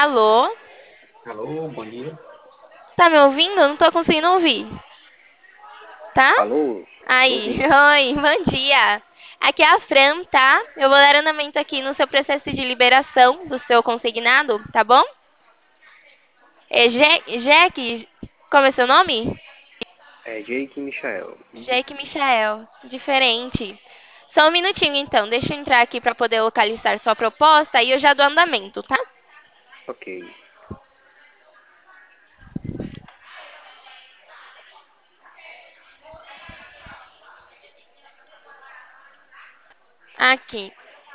Alô? Alô, bom dia. Tá me ouvindo? Eu não tô conseguindo ouvir. Tá? Alô, tô Aí, ouvindo. oi, bom dia. Aqui é a Fran, tá? Eu vou dar andamento aqui no seu processo de liberação do seu consignado, tá bom? É Jack, como é seu nome? É Jake Michael. Jack Michael, diferente. Só um minutinho então, deixa eu entrar aqui para poder localizar sua proposta e eu já dou andamento, tá? Ok. Aqui.